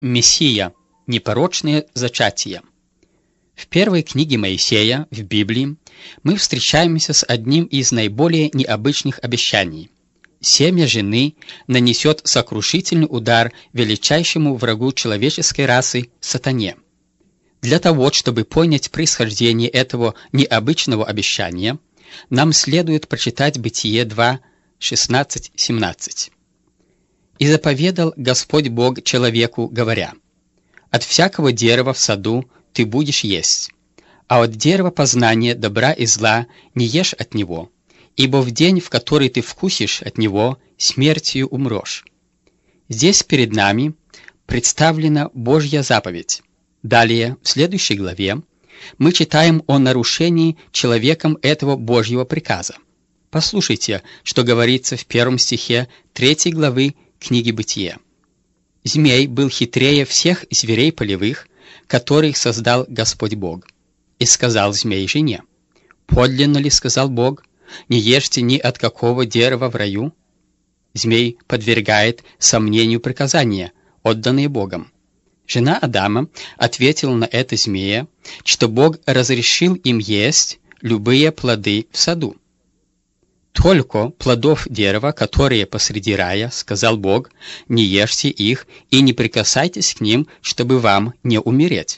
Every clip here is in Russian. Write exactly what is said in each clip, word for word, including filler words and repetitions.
Мессия. Непорочное зачатие. В первой книге Моисея, в Библии, мы встречаемся с одним из наиболее необычных обещаний. Семя жены нанесет сокрушительный удар величайшему врагу человеческой расы – сатане. Для того, чтобы понять происхождение этого необычного обещания, нам следует прочитать Бытие два, шестнадцать семнадцать. «И заповедал Господь Бог человеку, говоря: от всякого дерева в саду ты будешь есть, а от дерева познания добра и зла не ешь от него, ибо в день, в который ты вкусишь от него, смертью умрешь». Здесь перед нами представлена Божья заповедь. Далее, в следующей главе, мы читаем о нарушении человеком этого Божьего приказа. Послушайте, что говорится в первом стихе третьей главы книги Бытие. «Змей был хитрее всех зверей полевых, которых создал Господь Бог. И сказал змей жене: подлинно ли, сказал Бог, не ешьте ни от какого дерева в раю?» Змей подвергает сомнению приказания, отданные Богом. Жена Адама ответила на это змея, что Бог разрешил им есть любые плоды в саду. «Только плодов дерева, которые посреди рая, сказал Бог, не ешьте их и не прикасайтесь к ним, чтобы вам не умереть».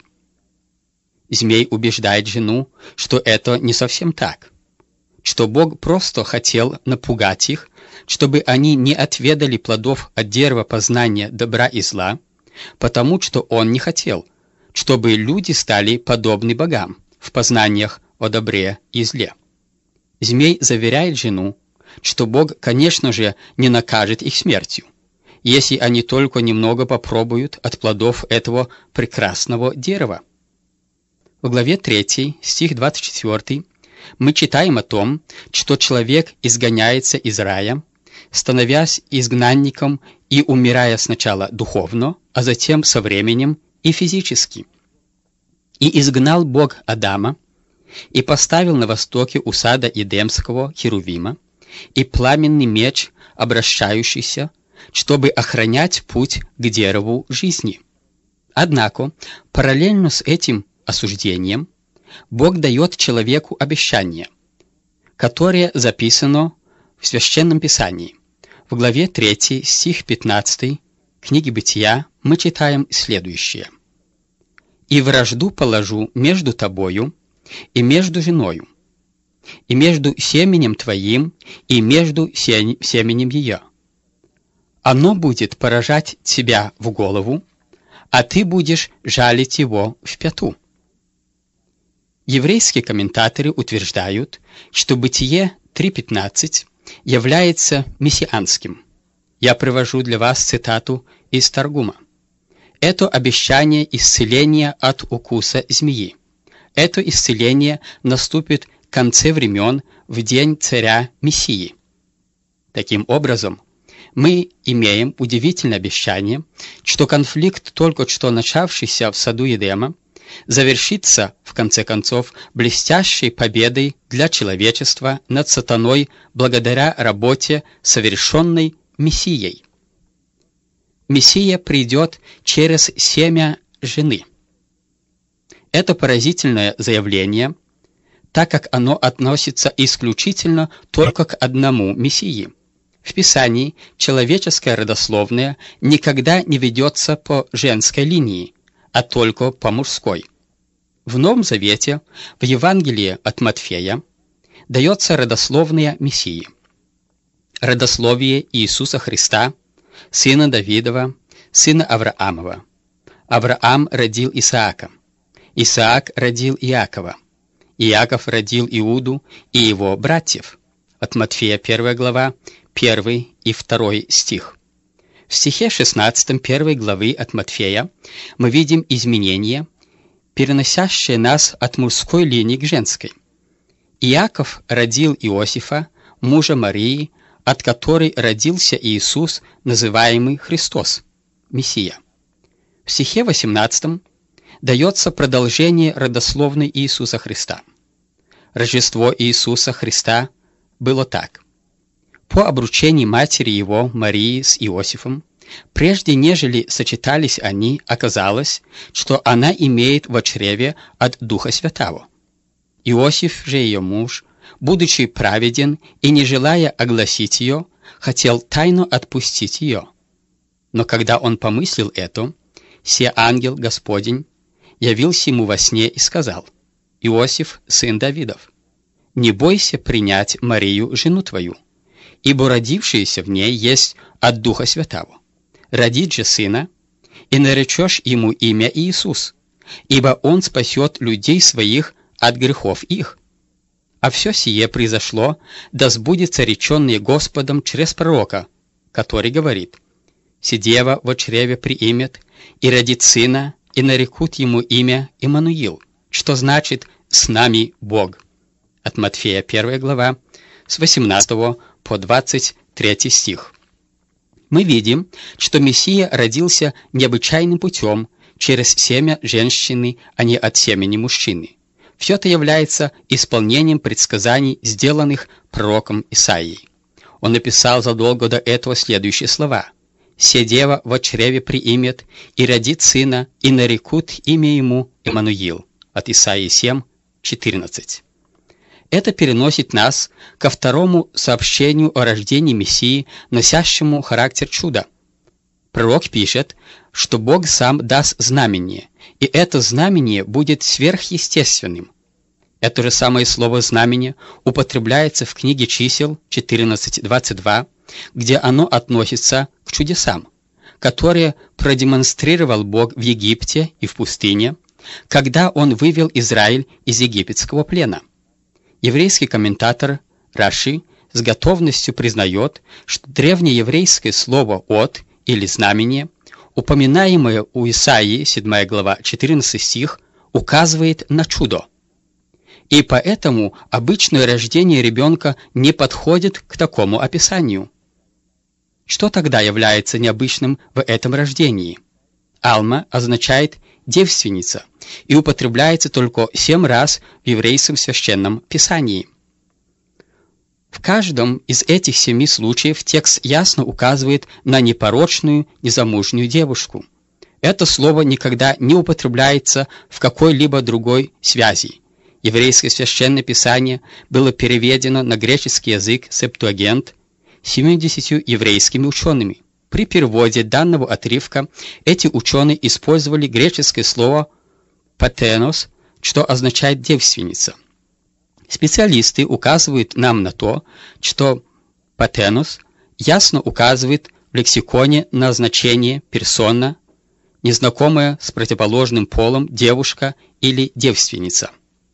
Змей убеждает жену, что это не совсем так, что Бог просто хотел напугать их, чтобы они не отведали плодов от дерева познания добра и зла, потому что Он не хотел, чтобы люди стали подобны богам в познаниях о добре и зле. Змей заверяет жену, что Бог, конечно же, не накажет их смертью, если они только немного попробуют от плодов этого прекрасного дерева. В главе третьей, стих двадцать четвёртый, мы читаем о том, что человек изгоняется из рая, становясь изгнанником и умирая сначала духовно, а затем со временем и физически. «И изгнал Бог Адама, и поставил на востоке у сада Едемского херувима и пламенный меч, обращающийся, чтобы охранять путь к дереву жизни». Однако, параллельно с этим осуждением, Бог дает человеку обещание, которое записано в Священном Писании. В главе третьей, стих пятнадцатый, книги Бытия мы читаем следующее: «И вражду положу между тобою и между женою, и между семенем твоим и между семенем ее. Оно будет поражать тебя в голову, а ты будешь жалить его в пяту». Еврейские комментаторы утверждают, что Бытие три пятнадцать является мессианским. Я привожу для вас цитату из Таргума. «Это обещание исцеления от укуса змеи. Это исцеление наступит в конце времен, в день царя Мессии». Таким образом, мы имеем удивительное обещание, что конфликт, только что начавшийся в саду Едема, завершится, в конце концов, блестящей победой для человечества над сатаной благодаря работе, совершенной Мессией. Мессия придет через семя жены. Это поразительное заявление, так как оно относится исключительно только к одному Мессии. В Писании человеческое родословное никогда не ведется по женской линии, а только по мужской. В Новом Завете, в Евангелии от Матфея, дается родословное Мессии. Родословие Иисуса Христа, сына Давидова, сына Авраамова. Авраам родил Исаака. Исаак родил Иакова. Иаков родил Иуду и его братьев. От Матфея первая глава, первый и второй стих. В стихе шестнадцатом первой главы от Матфея мы видим изменение, переносящее нас от мужской линии к женской. Иаков родил Иосифа, мужа Марии, от которой родился Иисус, называемый Христос, Мессия. В стихе восемнадцатом дается продолжение родословной Иисуса Христа. Рождество Иисуса Христа было так. По обручении матери его, Марии, с Иосифом, Прежде нежели сочетались они, оказалось, что она имеет во чреве от Духа Святаго. Иосиф же ее муж, будучи праведен и не желая огласить ее, хотел тайно отпустить ее. Но когда он помыслил это, се ангел Господень явился ему во сне и сказал: «Иосиф, сын Давидов, не бойся принять Марию, жену твою, ибо родившееся в ней есть от Духа Святаго. Родит же сына, и наречешь ему имя Иисус, ибо он спасет людей своих от грехов их. А все сие произошло, да сбудется реченное Господом через пророка, который говорит: «Си дева во чреве приимет, и родит сына, и нарекут ему имя Иммануил», что значит «с нами Бог». От Матфея первая глава, с восемнадцатого по двадцать третий стих. Мы видим, что Мессия родился необычайным путем, через семя женщины, а не от семени мужчины. Все это является исполнением предсказаний, сделанных пророком Исаией. Он написал задолго до этого следующие слова: «Се дева во чреве приимет, и родит сына, и нарекут имя ему Иммануил». От Исаии семь, четырнадцать. Это переносит нас ко второму сообщению о рождении Мессии, носящему характер чуда. Пророк пишет, что Бог сам даст знамение, и это знамение будет сверхъестественным. Это же самое слово «знамение» употребляется в книге Чисел четырнадцать двадцать два, где оно относится к чудесам, которые продемонстрировал Бог в Египте и в пустыне, когда Он вывел Израиль из египетского плена. Еврейский комментатор Раши с готовностью признает, что древнееврейское слово «от» или «знамение», упоминаемое у Исаии, седьмая глава, четырнадцатый стих, указывает на чудо. И поэтому обычное рождение ребенка не подходит к такому описанию. Что тогда является необычным в этом рождении? Алма означает «девственница» и употребляется только семь раз в еврейском священном писании. В каждом из этих семи случаев текст ясно указывает на непорочную, незамужнюю девушку. Это слово никогда не употребляется в какой-либо другой связи. Еврейское священное писание было переведено на греческий язык Септуагинт семьюдесятью еврейскими учеными. При переводе данного отрывка эти ученые использовали греческое слово «патенос», что означает «девственница». Специалисты указывают нам на то, что «патенос» ясно указывает в лексиконе на значение «персона», незнакомая с противоположным полом девушка или девственница.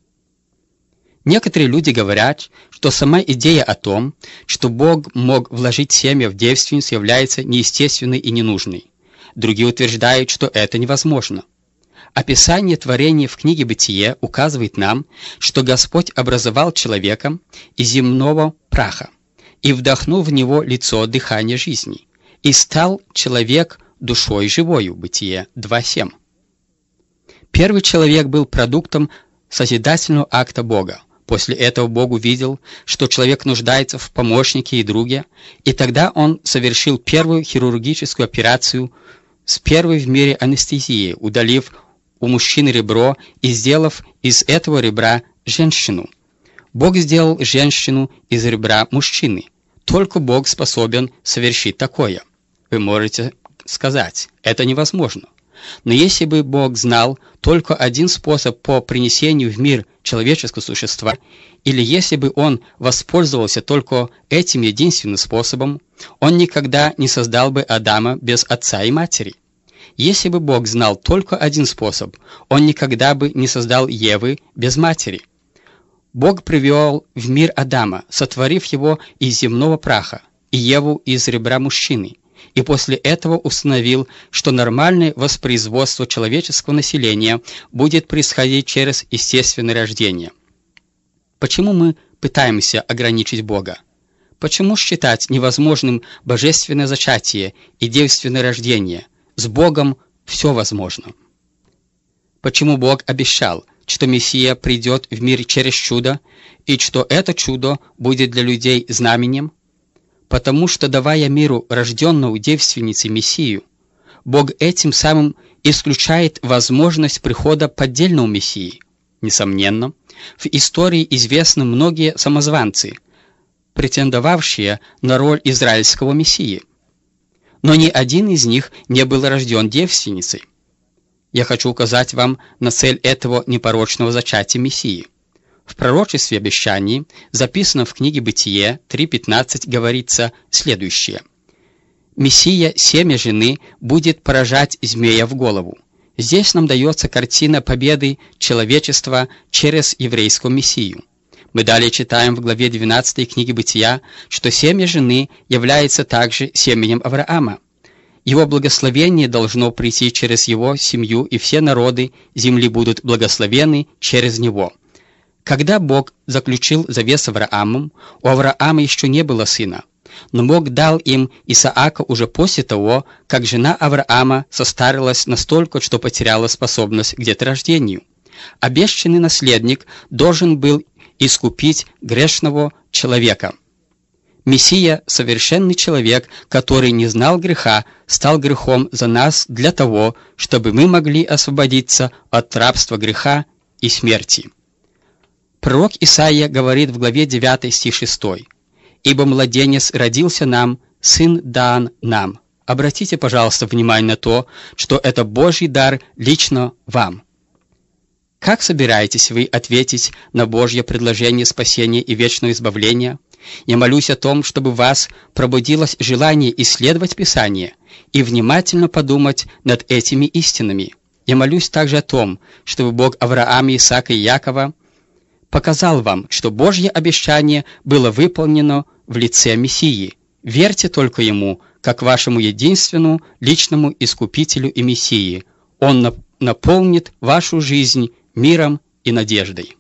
Некоторые люди говорят, что сама идея о том, что Бог мог вложить семя в девственницу, является неестественной и ненужной. Другие утверждают, что это невозможно. Описание творения в книге «Бытие» указывает нам, что Господь образовал человека из земного праха и вдохнул в него лицо дыхания жизни, и стал человек душой живою. Бытие два семь. Первый человек был продуктом созидательного акта Бога. После этого Бог увидел, что человек нуждается в помощнике и друге, и тогда Он совершил первую хирургическую операцию с первой в мире анестезией, удалив у мужчины ребро и сделав из этого ребра женщину. Бог сделал женщину из ребра мужчины. Только Бог способен совершить такое. Вы можете сказать, это невозможно. Но если бы Бог знал только один способ по принесению в мир человеческого существа, или если бы Он воспользовался только этим единственным способом, Он никогда не создал бы Адама без отца и матери. Если бы Бог знал только один способ, Он никогда бы не создал Евы без матери. Бог привел в мир Адама, сотворив его из земного праха, и Еву из ребра мужчины, и после этого установил, что нормальное воспроизводство человеческого населения будет происходить через естественное рождение. Почему мы пытаемся ограничить Бога? Почему считать невозможным божественное зачатие и девственное рождение? С Богом все возможно. Почему Бог обещал, что Мессия придет в мир через чудо, и что это чудо будет для людей знаменем? потому что, давая миру рожденного девственницей Мессию, Бог этим самым исключает возможность прихода поддельного Мессии. Несомненно, в истории известны многие самозванцы, претендовавшие на роль израильского Мессии, но ни один из них не был рожден девственницей. Я хочу указать вам на цель этого непорочного зачатия Мессии. В пророчестве обещании, записанном в книге Бытие три пятнадцать, говорится следующее. «Мессия, семя жены, будет поражать змея в голову». Здесь нам дается картина победы человечества через еврейского Мессию. Мы далее читаем в главе двенадцатой книги Бытия, что семя жены является также семенем Авраама. Его благословение должно прийти через его семью, и все народы земли будут благословены через него. Когда Бог заключил завет с Авраамом, у Авраама еще не было сына, но Бог дал им Исаака уже после того, как жена Авраама состарилась настолько, что потеряла способность к деторождению. Обещанный наследник должен был искупить грешного человека. Мессия, совершенный человек, который не знал греха, стал грехом за нас для того, чтобы мы могли освободиться от рабства греха и смерти. Пророк Исаия говорит в главе девятой, стих шестой. «Ибо младенец родился нам, сын дан нам». Обратите, пожалуйста, внимание на то, что это Божий дар лично вам. Как собираетесь вы ответить на Божье предложение спасения и вечного избавления? Я молюсь о том, чтобы в вас пробудилось желание исследовать Писание и внимательно подумать над этими истинами. Я молюсь также о том, чтобы Бог Авраама, Исаака и Якова показал вам, что Божье обещание было выполнено в лице Мессии. Верьте только Ему, как вашему единственному личному Искупителю и Мессии. Он наполнит вашу жизнь миром и надеждой.